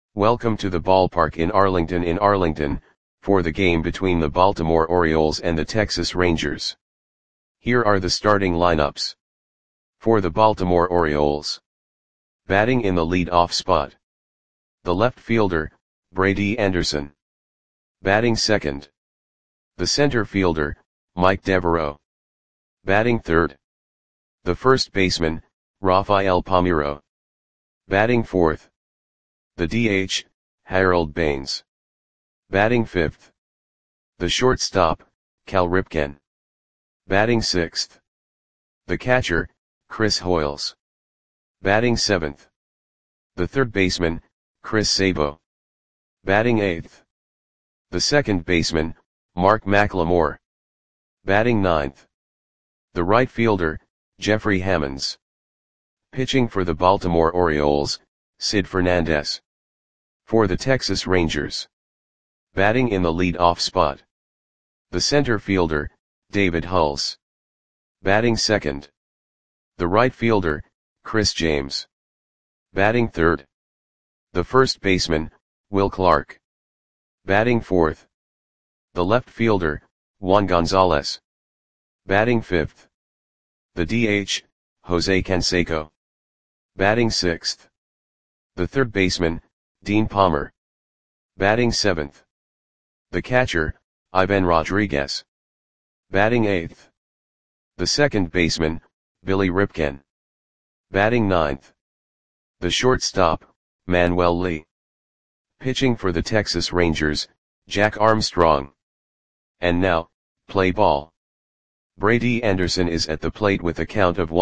Welcome to the ballpark in Arlington, for the game between the Baltimore Orioles and the Texas Rangers. Here are the starting lineups. For the Baltimore Orioles. Batting in the lead-off spot. The left fielder, Brady Anderson. Batting second. The center fielder, Mike Devereaux. Batting third. The first baseman, Rafael Palmeiro. Batting fourth. The DH, Harold Baines. Batting fifth. The shortstop, Cal Ripken. Batting sixth. The catcher, Chris Hoiles. Batting seventh. The third baseman, Chris Sabo. Batting eighth. The second baseman, Mark McLemore. Batting ninth. The right fielder, Jeffrey Hammonds. Pitching for the Baltimore Orioles, Sid Fernandez. For the Texas Rangers. Batting in the lead-off spot. The center fielder, David Hulse. Batting second. The right fielder, Chris James. Batting third. The first baseman, Will Clark. Batting fourth. The left fielder, Juan Gonzalez. Batting fifth. The DH, Jose Canseco. Batting sixth. The third baseman, Dean Palmer. Batting seventh. The catcher, Ivan Rodriguez. Batting eighth. The second baseman, Billy Ripken. Batting ninth. The shortstop, Manuel Lee. Pitching for the Texas Rangers, Jack Armstrong. And now, play ball. Brady Anderson is at the plate with a count of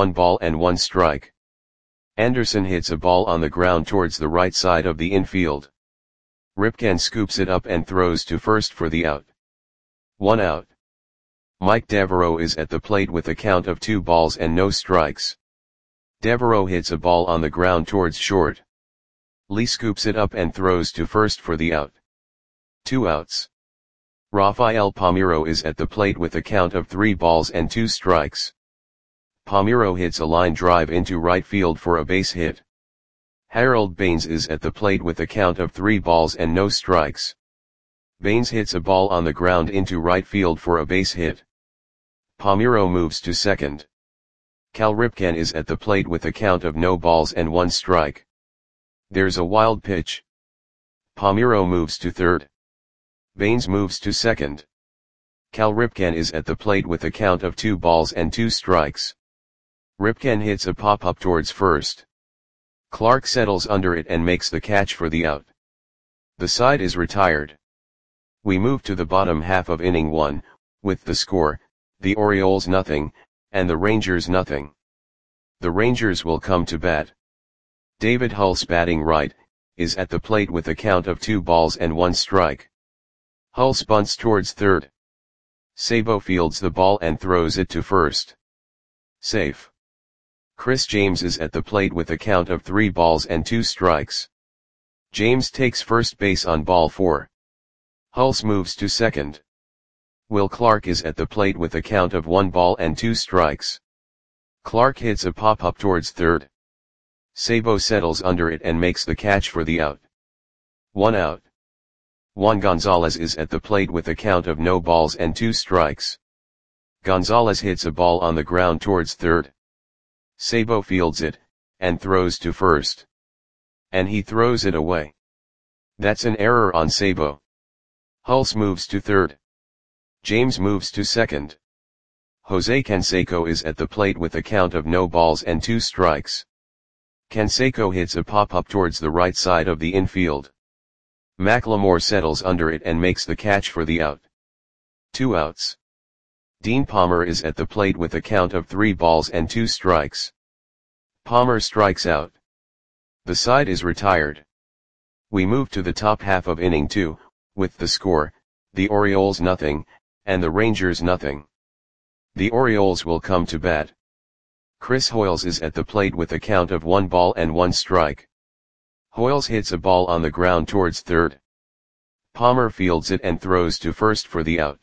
1-1 Anderson hits a ball on the ground towards the right side of the infield. Ripken scoops it up and throws to first for the out. 1 out. Mike Devereaux is at the plate with a count of 2-0. Devereaux hits a ball on the ground towards short. Lee scoops it up and throws to first for the out. 2 outs. Rafael Palmeiro is at the plate with a count of 3-2. Palmeiro hits a line drive into right field for a base hit. Harold Baines is at the plate with a count of 3-0. Baines hits a ball on the ground into right field for a base hit. Palmeiro moves to second. Cal Ripken is at the plate with a count of 0-1. There's a wild pitch. Palmeiro moves to third. Baines moves to second. Cal Ripken is at the plate with a count of 2-2. Ripken hits a pop-up towards first. Clark settles under it and makes the catch for the out. The side is retired. We move to the bottom half of inning 1, with the score, the Orioles 0, and the Rangers 0. The Rangers will come to bat. David Hulse, batting right, is at the plate with a count of 2-1. Hulse bunts towards third. Sabo fields the ball and throws it to first. Safe. Chris James is at the plate with a count of 3-2. James takes first base on ball 4. Hulse moves to second. Will Clark is at the plate with a count of 1-2. Clark hits a pop-up towards third. Sabo settles under it and makes the catch for the out. 1 out. Juan Gonzalez is at the plate with a count of 0-2. Gonzalez hits a ball on the ground towards third. Sabo fields it, and throws to first. And he throws it away. That's an error on Sabo. Hulse moves to third. James moves to second. Jose Canseco is at the plate with a count of 0-2. Canseco hits a pop-up towards the right side of the infield. McLemore settles under it and makes the catch for the out. 2 outs. Dean Palmer is at the plate with a count of 3-2. Palmer strikes out. The side is retired. We move to the top half of inning 2, with the score, the Orioles 0, and the Rangers 0. The Orioles will come to bat. Chris Hoiles is at the plate with a count of 1-1. Hoiles hits a ball on the ground towards third. Palmer fields it and throws to first for the out.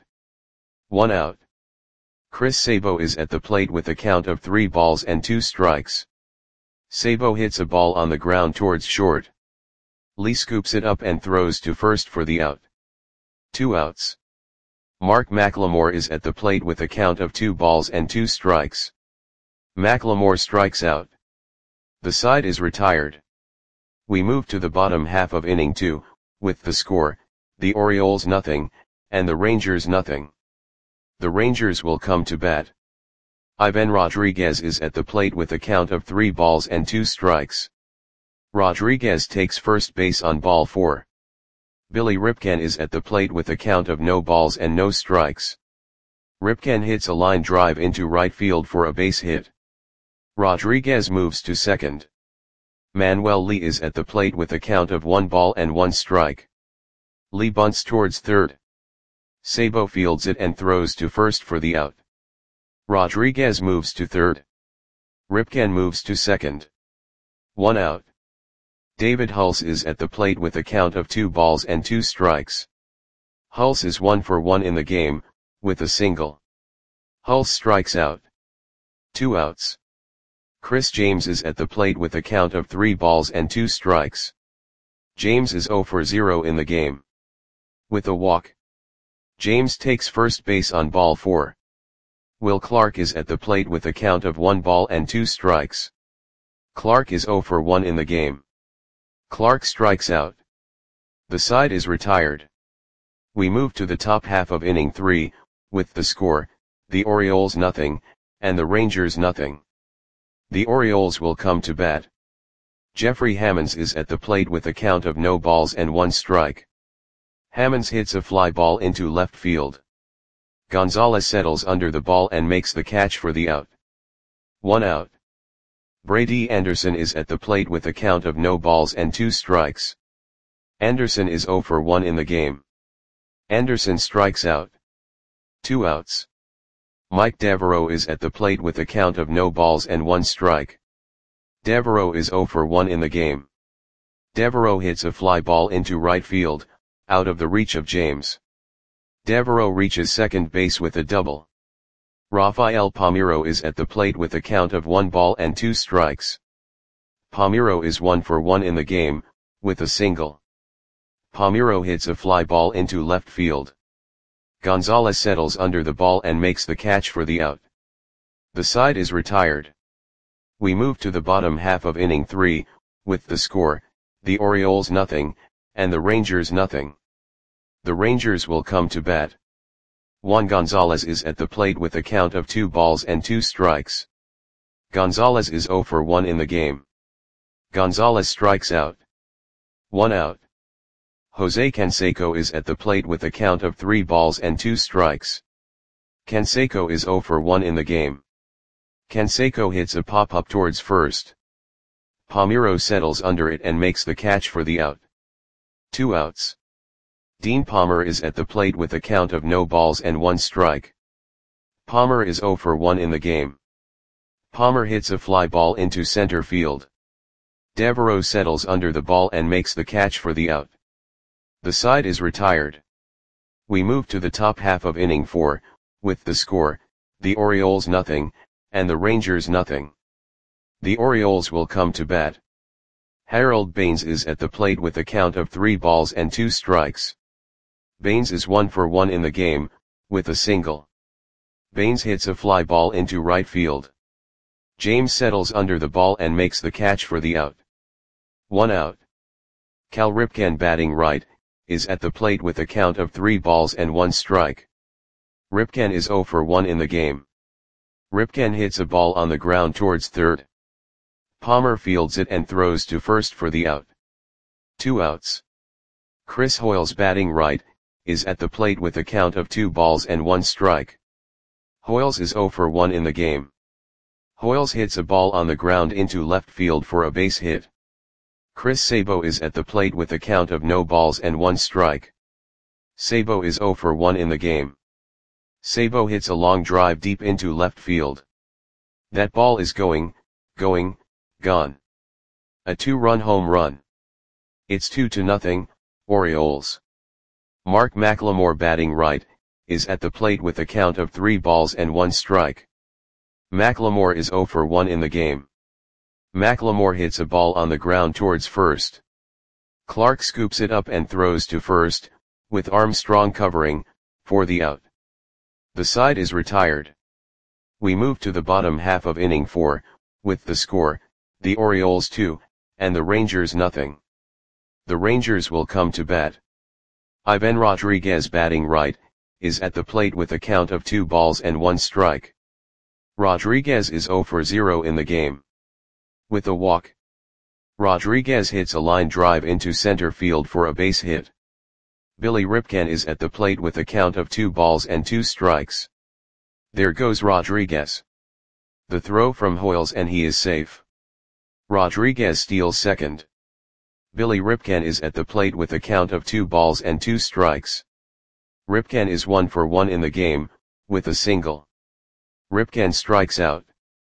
1 out. Chris Sabo is at the plate with a count of 3-2. Sabo hits a ball on the ground towards short. Lee scoops it up and throws to first for the out. 2 outs. Mark McLemore is at the plate with a count of 2 balls and 2 strikes. McLemore strikes out. The side is retired. We move to the bottom half of inning 2, with the score, the Orioles nothing, and the Rangers nothing. The Rangers will come to bat. Ivan Rodriguez is at the plate with a count of 3 balls and 2 strikes. Rodriguez takes first base on ball 4. Billy Ripken is at the plate with a count of no balls and no strikes. Ripken hits a line drive into right field for a base hit. Rodriguez moves to second. Manuel Lee is at the plate with a count of 1 ball and 1 strike. Lee bunts towards third. Sabo fields it and throws to first for the out. Rodriguez moves to third. Ripken moves to second. 1 out. David Hulse is at the plate with a count of 2 balls and 2 strikes. Hulse is 1 for 1 in the game, with a single. Hulse strikes out. 2 outs. Chris James is at the plate with a count of 3 balls and 2 strikes. James is 0 for 0 in the game. With a walk. James takes first base on ball 4. Will Clark is at the plate with a count of 1 ball and 2 strikes. Clark is 0 for 1 in the game. Clark strikes out. The side is retired. We move to the top half of inning 3, with the score, the Orioles nothing, and the Rangers nothing. The Orioles will come to bat. Jeffrey Hammonds is at the plate with a count of no balls and 1 strike. Hammonds hits a fly ball into left field. Gonzalez settles under the ball and makes the catch for the out. 1 out. Brady Anderson is at the plate with a count of no balls and 2 strikes. Anderson is 0 for 1 in the game. Anderson strikes out. 2 outs. Mike Devereaux is at the plate with a count of no balls and 1 strike. Devereaux is 0 for 1 in the game. Devereaux hits a fly ball into right field, out of the reach of James. Devereaux reaches second base with a double. Rafael Palmeiro is at the plate with a count of 1 ball and 2 strikes. Palmeiro is 1 for 1 in the game, with a single. Palmeiro hits a fly ball into left field. Gonzalez settles under the ball and makes the catch for the out. The side is retired. We move to the bottom half of inning 3, with the score, the Orioles nothing, and the Rangers nothing. The Rangers will come to bat. Juan Gonzalez is at the plate with a count of 2 balls and 2 strikes. Gonzalez is 0 for 1 in the game. Gonzalez strikes out. 1 out. Jose Canseco is at the plate with a count of 3 balls and 2 strikes. Canseco is 0 for 1 in the game. Canseco hits a pop-up towards first. Palmeiro settles under it and makes the catch for the out. 2 outs. Dean Palmer is at the plate with a count of no balls and 1 strike. Palmer is 0 for 1 in the game. Palmer hits a fly ball into center field. Devereaux settles under the ball and makes the catch for the out. The side is retired. We move to the top half of inning 4, with the score, the Orioles nothing, and the Rangers nothing. The Orioles will come to bat. Harold Baines is at the plate with a count of 3 balls and 2 strikes. Baines is 1 for 1 in the game, with a single. Baines hits a fly ball into right field. James settles under the ball and makes the catch for the out. 1 out. Cal Ripken batting right, is at the plate with a count of 3 balls and 1 strike. Ripken is 0 for 1 in the game. Ripken hits a ball on the ground towards third. Palmer fields it and throws to first for the out. 2 outs. Chris Hoiles batting right, is at the plate with a count of 2 balls and 1 strike. Hoiles is 0 for 1 in the game. Hoiles hits a ball on the ground into left field for a base hit. Chris Sabo is at the plate with a count of no balls and 1 strike. Sabo is 0 for 1 in the game. Sabo hits a long drive deep into left field. That ball is gone. A 2-run home run. It's 2-0, Orioles. Mark McLemore batting right, is at the plate with a count of 3 balls and 1 strike. McLemore is 0 for 1 in the game. McLemore hits a ball on the ground towards first. Clark scoops it up and throws to first, with Armstrong covering, for the out. The side is retired. We move to the bottom half of inning 4, with the score, the Orioles 2, and the Rangers nothing. The Rangers will come to bat. Ivan Rodriguez, batting right, is at the plate with a count of 2 balls and 1 strike. Rodriguez is 0 for 0 in the game. With a walk, Rodriguez hits a line drive into center field for a base hit. Billy Ripken is at the plate with a count of 2 balls and 2 strikes. There goes Rodriguez. The throw from Hoyles and he is safe. Rodriguez steals second. Billy Ripken is at the plate with a count of 2 balls and 2 strikes. Ripken is 1 for 1 in the game, with a single. Ripken strikes out.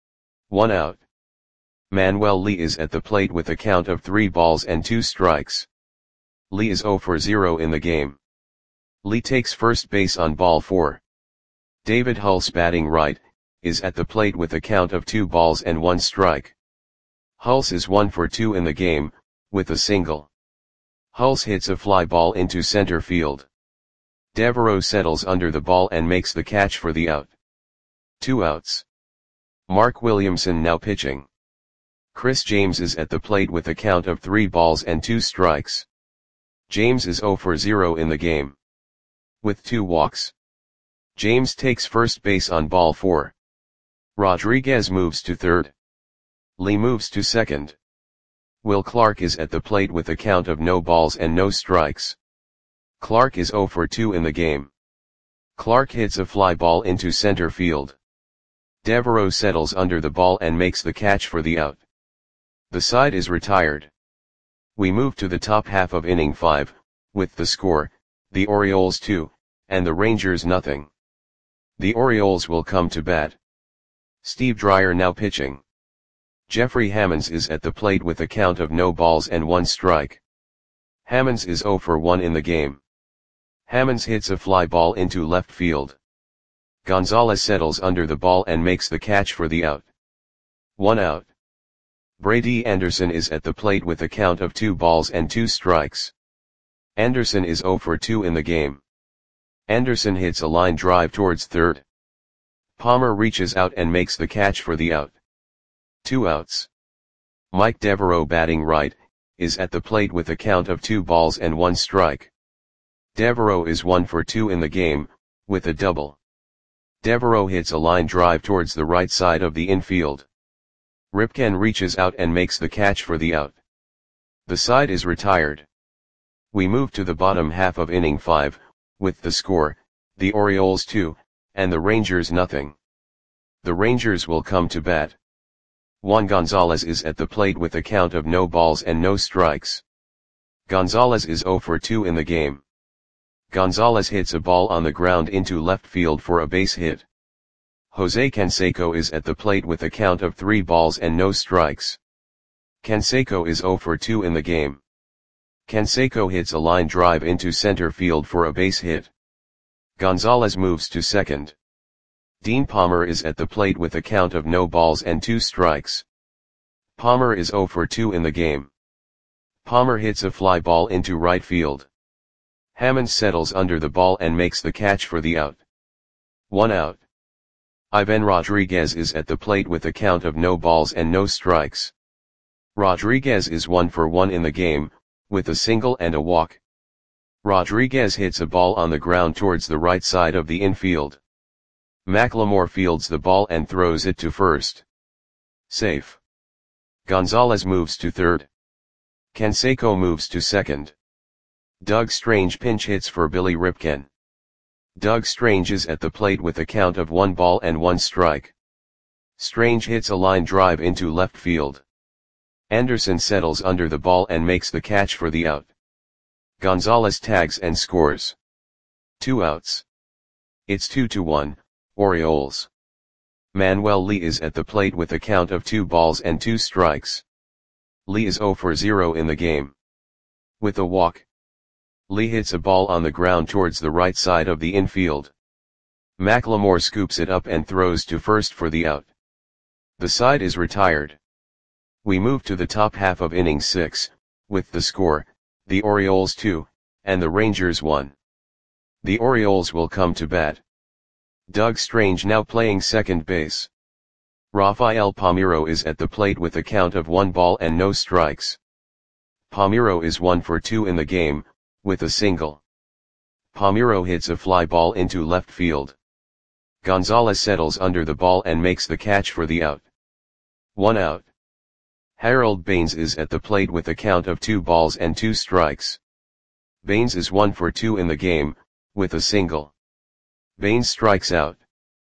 1 out. Manuel Lee is at the plate with a count of 3 balls and 2 strikes. Lee is 0 for 0 in the game. Lee takes first base on ball 4. David Hulse, batting right, is at the plate with a count of 2 balls and 1 strike. Hulse is 1 for 2 in the game, with a single. Hulse hits a fly ball into center field. Devereaux settles under the ball and makes the catch for the out. 2 outs. Mark Williamson now pitching. Chris James is at the plate with a count of 3 balls and 2 strikes. James is 0 for 0 in the game. With 2 walks. James takes first base on ball 4. Rodriguez moves to third. Lee moves to second. Will Clark is at the plate with a count of no balls and no strikes. Clark is 0 for 2 in the game. Clark hits a fly ball into center field. Devereaux settles under the ball and makes the catch for the out. The side is retired. We move to the top half of inning 5, with the score, the Orioles 2, and the Rangers nothing. The Orioles will come to bat. Steve Dreyer now pitching. Jeffrey Hammonds is at the plate with a count of no balls and 1 strike. Hammonds is 0 for 1 in the game. Hammonds hits a fly ball into left field. Gonzalez settles under the ball and makes the catch for the out. 1 out. Brady Anderson is at the plate with a count of 2 balls and 2 strikes. Anderson is 0 for 2 in the game. Anderson hits a line drive towards third. Palmer reaches out and makes the catch for the out. 2 outs. Mike Devereaux, batting right, is at the plate with a count of 2 balls and 1 strike. Devereaux is 1 for 2 in the game, with a double. Devereaux hits a line drive towards the right side of the infield. Ripken reaches out and makes the catch for the out. The side is retired. We move to the bottom half of inning 5, with the score, the Orioles 2, and the Rangers nothing. The Rangers will come to bat. Juan Gonzalez is at the plate with a count of no balls and no strikes. Gonzalez is 0 for 2 in the game. Gonzalez hits a ball on the ground into left field for a base hit. Jose Canseco is at the plate with a count of 3 balls and no strikes. Canseco is 0 for 2 in the game. Canseco hits a line drive into center field for a base hit. Gonzalez moves to second. Dean Palmer is at the plate with a count of no balls and 2 strikes. Palmer is 0 for 2 in the game. Palmer hits a fly ball into right field. Hammond settles under the ball and makes the catch for the out. 1 out. Ivan Rodriguez is at the plate with a count of no balls and no strikes. Rodriguez is 1 for 1 in the game, with a single and a walk. Rodriguez hits a ball on the ground towards the right side of the infield. McLemore fields the ball and throws it to first. Safe. Gonzalez moves to third. Canseco moves to second. Doug Strange pinch hits for Billy Ripken. Doug Strange is at the plate with a count of 1 ball and 1 strike. Strange hits a line drive into left field. Anderson settles under the ball and makes the catch for the out. Gonzalez tags and scores. 2 outs. It's 2-1, Orioles. Manuel Lee is at the plate with a count of 2 balls and 2 strikes. Lee is 0 for 0 in the game. With a walk, Lee hits a ball on the ground towards the right side of the infield. McLemore scoops it up and throws to first for the out. The side is retired. We move to the top half of inning 6, with the score, the Orioles 2, and the Rangers 1. The Orioles will come to bat. Doug Strange now playing second base. Rafael Palmeiro is at the plate with a count of 1 ball and no strikes. Palmeiro is 1 for 2 in the game, with a single. Palmeiro hits a fly ball into left field. Gonzalez settles under the ball and makes the catch for the out. 1 out. Harold Baines is at the plate with a count of 2 balls and 2 strikes. Baines is 1 for 2 in the game, with a single. Baines strikes out.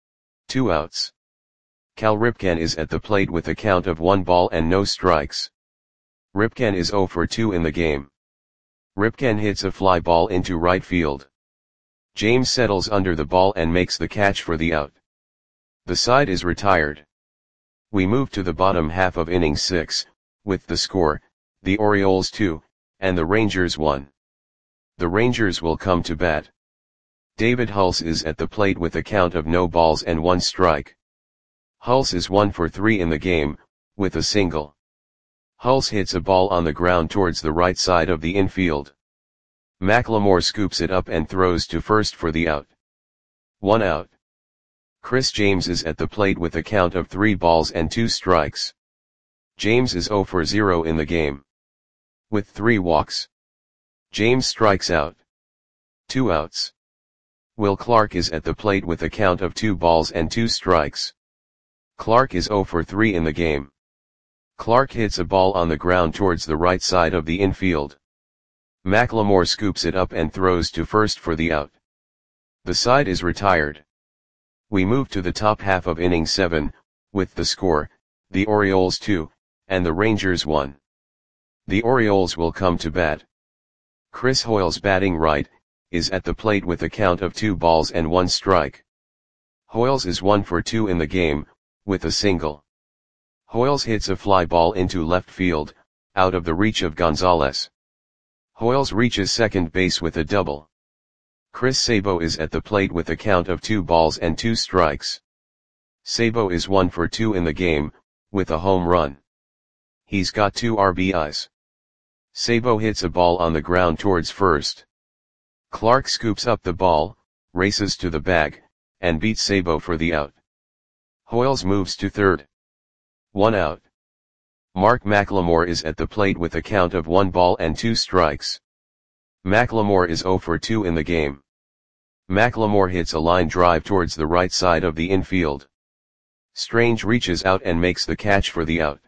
2 outs. Cal Ripken is at the plate with a count of 1 ball and no strikes. Ripken is 0 for 2 in the game. Ripken hits a fly ball into right field. James settles under the ball and makes the catch for the out. The side is retired. We move to the bottom half of inning 6, with the score, the Orioles 2, and the Rangers 1. The Rangers will come to bat. David Hulse is at the plate with a count of no balls and 1 strike. Hulse is 1 for 3 in the game, with a single. Hulse hits a ball on the ground towards the right side of the infield. McLemore scoops it up and throws to first for the out. 1 out. Chris James is at the plate with a count of 3 balls and 2 strikes. James is 0 for 0 in the game. With 3 walks. James strikes out. 2 outs. Will Clark is at the plate with a count of 2 balls and 2 strikes. Clark is 0 for 3 in the game. Clark hits a ball on the ground towards the right side of the infield. McLemore scoops it up and throws to first for the out. The side is retired. We move to the top half of inning 7, with the score, the Orioles 2, and the Rangers 1. The Orioles will come to bat. Chris Hoiles batting right, is at the plate with a count of 2 balls and 1 strike. Hoiles is 1 for 2 in the game, with a single. Hoiles hits a fly ball into left field, out of the reach of Gonzalez. Hoiles reaches second base with a double. Chris Sabo is at the plate with a count of 2 balls and 2 strikes. Sabo is 1 for 2 in the game, with a home run. He's got 2 RBIs. Sabo hits a ball on the ground towards first. Clark scoops up the ball, races to the bag, and beats Sabo for the out. Hoiles moves to third. 1 out. Mark McLemore is at the plate with a count of 1 ball and 2 strikes. McLemore is 0 for 2 in the game. McLemore hits a line drive towards the right side of the infield. Strange reaches out and makes the catch for the out.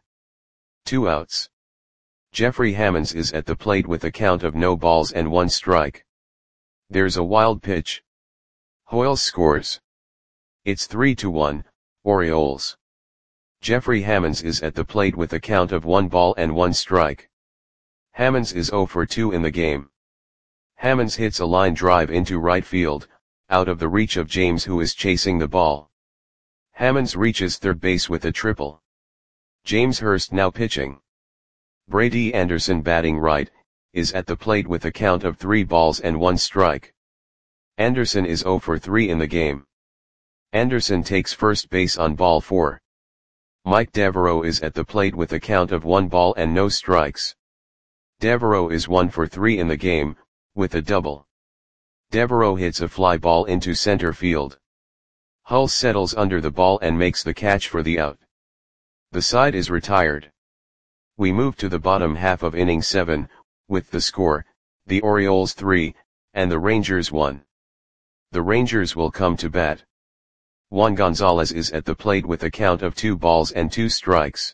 2 outs. Jeffrey Hammonds is at the plate with a count of no balls and 1 strike. There's a wild pitch. Hoiles scores. It's 3-1, Orioles. Jeffrey Hammonds is at the plate with a count of 1 ball and 1 strike. Hammonds is 0 for 2 in the game. Hammonds hits a line drive into right field, out of the reach of James who is chasing the ball. Hammonds reaches third base with a triple. James Hurst now pitching. Brady Anderson batting right, is at the plate with a count of 3 balls and 1 strike. Anderson is 0 for 3 in the game. Anderson takes first base on ball 4. Mike Devereaux is at the plate with a count of 1 ball and no strikes. Devereaux is 1 for 3 in the game, with a double. Devereaux hits a fly ball into center field. Hulse settles under the ball and makes the catch for the out. The side is retired. We move to the bottom half of inning 7, with the score, the Orioles 3, and the Rangers 1. The Rangers will come to bat. Juan Gonzalez is at the plate with a count of 2 balls and 2 strikes.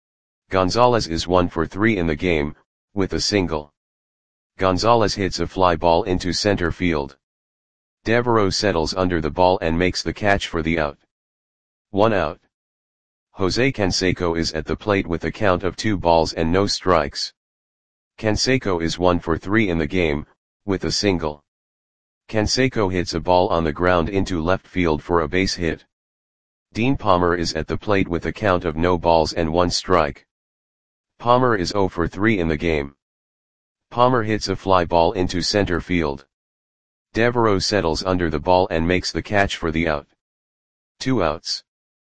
Gonzalez is 1 for 3 in the game, with a single. Gonzalez hits a fly ball into center field. Devereaux settles under the ball and makes the catch for the out. 1 out. Jose Canseco is at the plate with a count of 2 balls and no strikes. Canseco is 1 for 3 in the game, with a single. Canseco hits a ball on the ground into left field for a base hit. Dean Palmer is at the plate with a count of no balls and 1 strike. Palmer is 0 for 3 in the game. Palmer hits a fly ball into center field. Devereaux settles under the ball and makes the catch for the out. 2 outs.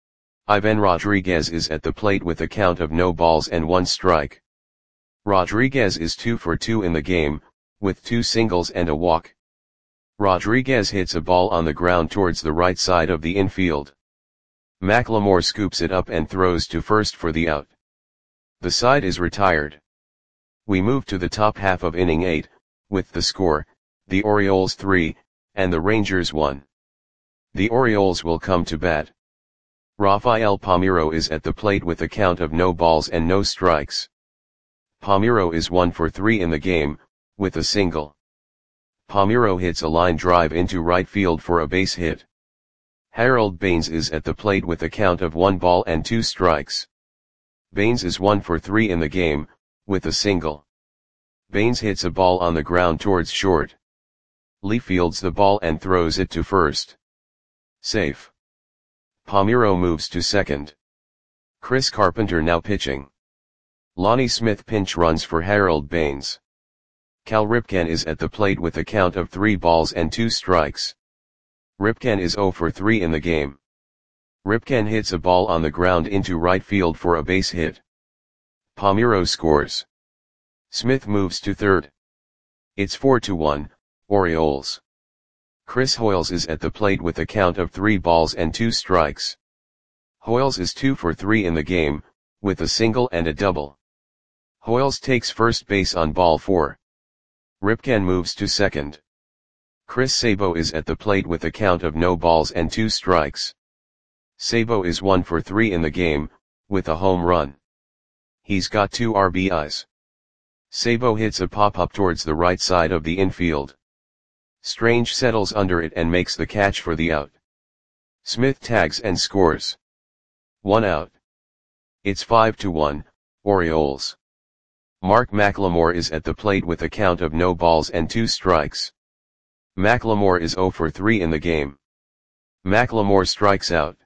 Ivan Rodriguez is at the plate with a count of no balls and 1 strike. Rodriguez is 2 for 2 in the game, with 2 singles and a walk. Rodriguez hits a ball on the ground towards the right side of the infield. McLemore scoops it up and throws to first for the out. The side is retired. We move to the top half of inning 8, with the score, the Orioles 3, and the Rangers 1. The Orioles will come to bat. Rafael Palmeiro is at the plate with a count of no balls and no strikes. Palmeiro is 1 for 3 in the game, with a single. Palmeiro hits a line drive into right field for a base hit. Harold Baines is at the plate with a count of 1 ball and 2 strikes. Baines is 1 for 3 in the game, with a single. Baines hits a ball on the ground towards short. Lee fields the ball and throws it to first. Safe. Palmeiro moves to second. Chris Carpenter now pitching. Lonnie Smith pinch runs for Harold Baines. Cal Ripken is at the plate with a count of 3 balls and 2 strikes. Ripken is 0 for 3 in the game. Ripken hits a ball on the ground into right field for a base hit. Palmeiro scores. Smith moves to third. It's 4-1, Orioles. Chris Hoiles is at the plate with a count of 3 balls and 2 strikes. Hoiles is 2 for 3 in the game, with a single and a double. Hoiles takes first base on ball 4. Ripken moves to second. Chris Sabo is at the plate with a count of no balls and 2 strikes. Sabo is 1 for 3 in the game, with a home run. He's got 2 RBIs. Sabo hits a pop-up towards the right side of the infield. Strange settles under it and makes the catch for the out. Smith tags and scores. 1 out. It's 5-1, Orioles. Mark McLemore is at the plate with a count of no balls and 2 strikes. McLemore is 0 for 3 in the game. McLemore strikes out.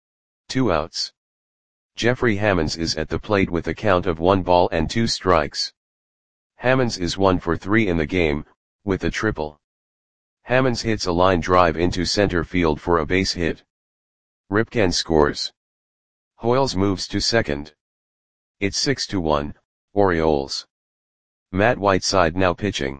2 outs. Jeffrey Hammonds is at the plate with a count of 1 ball and 2 strikes. Hammonds is 1 for 3 in the game, with a triple. Hammonds hits a line drive into center field for a base hit. Ripken scores. Hoiles moves to second. It's 6-1, Orioles. Matt Whiteside now pitching.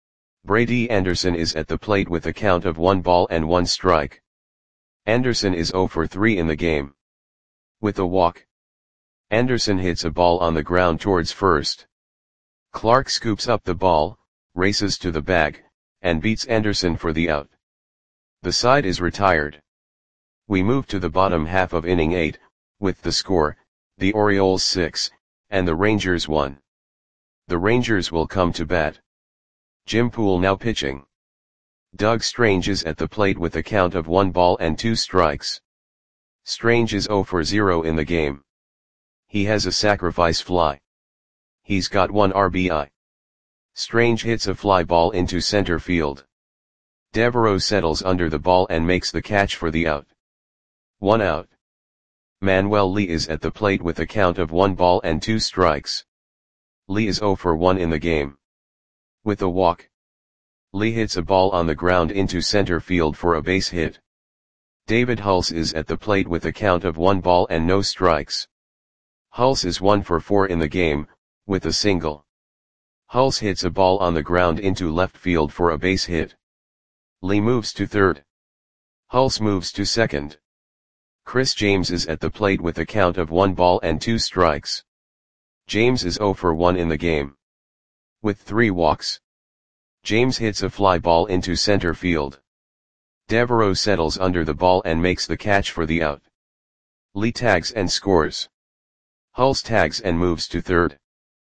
Brady Anderson is at the plate with a count of 1 ball and 1 strike. Anderson is 0 for 3 in the game. With a walk. Anderson hits a ball on the ground towards first. Clark scoops up the ball, races to the bag, and beats Anderson for the out. The side is retired. We move to the bottom half of inning 8, with the score, the Orioles 6, and the Rangers 1. The Rangers will come to bat. Jim Poole now pitching. Doug Strange is at the plate with a count of 1 ball and 2 strikes. Strange is 0 for 0 in the game. He has a sacrifice fly. He's got 1 RBI. Strange hits a fly ball into center field. Devereaux settles under the ball and makes the catch for the out. 1 out. Manuel Lee is at the plate with a count of 1 ball and 2 strikes. Lee is 0 for 1 in the game. With a walk. Lee hits a ball on the ground into center field for a base hit. David Hulse is at the plate with a count of 1 ball and no strikes. Hulse is 1 for 4 in the game, with a single. Hulse hits a ball on the ground into left field for a base hit. Lee moves to third. Hulse moves to second. Chris James is at the plate with a count of 1 ball and 2 strikes. James is 0 for 1 in the game. With 3 walks. James hits a fly ball into center field. Devereaux settles under the ball and makes the catch for the out. Lee tags and scores. Hulse tags and moves to third.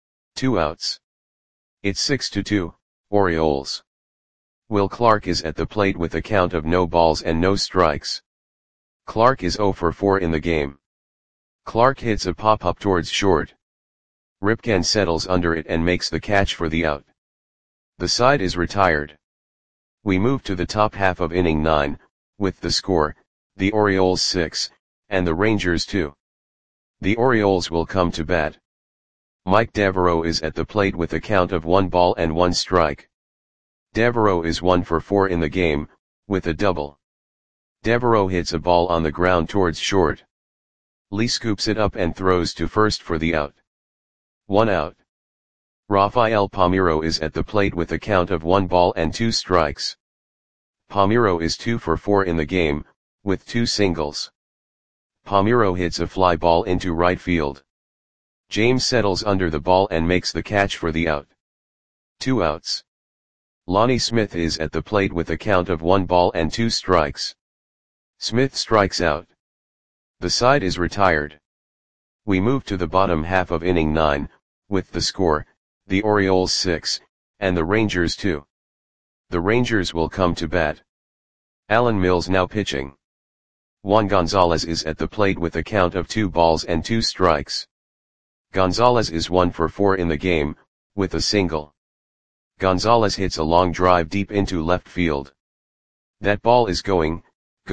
2 outs. It's 6-2, Orioles. Will Clark is at the plate with a count of no balls and no strikes. Clark is 0 for 4 in the game. Clark hits a pop-up towards short. Ripken settles under it and makes the catch for the out. The side is retired. We move to the top half of inning 9, with the score, the Orioles 6, and the Rangers 2. The Orioles will come to bat. Mike Devereaux is at the plate with a count of 1 ball and 1 strike. Devereaux is 1 for 4 in the game, with a double. Devereaux hits a ball on the ground towards short. Lee scoops it up and throws to first for the out. 1 out. Rafael Palmeiro is at the plate with a count of 1 ball and 2 strikes. Palmeiro is 2 for 4 in the game, with 2 singles. Palmeiro hits a fly ball into right field. James settles under the ball and makes the catch for the out. 2 outs. Lonnie Smith is at the plate with a count of 1 ball and 2 strikes. Smith strikes out. The side is retired. We move to the bottom half of inning 9, with the score, the Orioles 6, and the Rangers 2. The Rangers will come to bat. Alan Mills now pitching. Juan Gonzalez is at the plate with a count of 2 balls and 2 strikes. Gonzalez is 1 for 4 in the game, with a single. Gonzalez hits a long drive deep into left field. That ball is gone.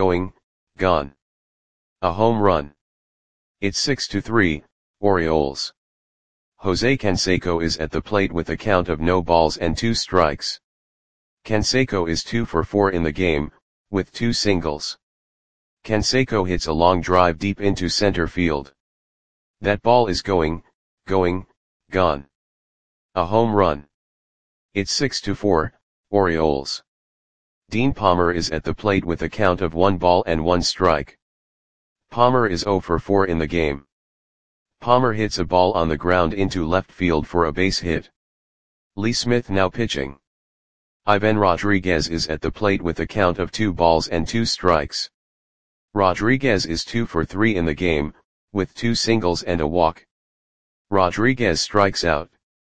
A home run. It's 6-3, Orioles. Jose Canseco is at the plate with a count of no balls and 2 strikes. Canseco is 2 for 4 in the game, with 2 singles. Canseco hits a long drive deep into center field. That ball is gone. A home run. It's 6-4, Orioles. Dean Palmer is at the plate with a count of 1 ball and 1 strike. Palmer is 0 for 4 in the game. Palmer hits a ball on the ground into left field for a base hit. Lee Smith now pitching. Ivan Rodriguez is at the plate with a count of 2 balls and 2 strikes. Rodriguez is 2 for 3 in the game, with 2 singles and a walk. Rodriguez strikes out.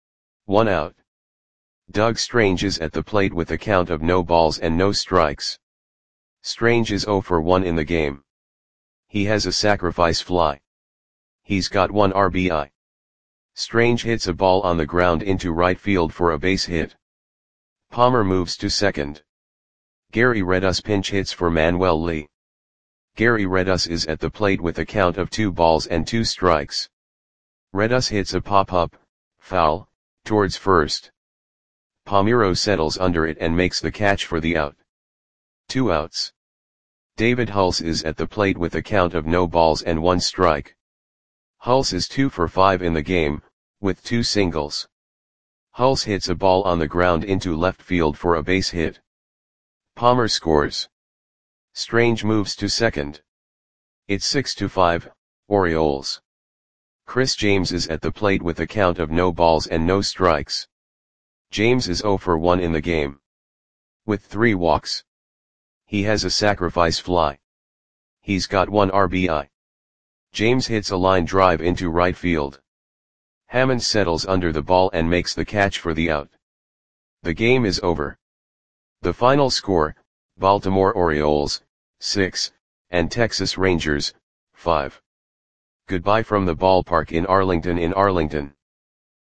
1 out. Doug Strange is at the plate with a count of no balls and no strikes. Strange is 0 for 1 in the game. He has a sacrifice fly. He's got 1 RBI. Strange hits a ball on the ground into right field for a base hit. Palmer moves to second. Gary Redus pinch hits for Manuel Lee. Gary Redus is at the plate with a count of 2 balls and 2 strikes. Redus hits a pop-up, foul, towards first. Palmeiro settles under it and makes the catch for the out. 2 outs. David Hulse is at the plate with a count of no balls and 1 strike. Hulse is 2 for 5 in the game, with 2 singles. Hulse hits a ball on the ground into left field for a base hit. Palmer scores. Strange moves to second. It's 6-5, Orioles. Chris James is at the plate with a count of no balls and no strikes. James is 0 for 1 in the game. With 3 walks. He has a sacrifice fly. He's got 1 RBI. James hits a line drive into right field. Hammond settles under the ball and makes the catch for the out. The game is over. The final score, Baltimore Orioles, 6, and Texas Rangers, 5. Goodbye from the ballpark in Arlington.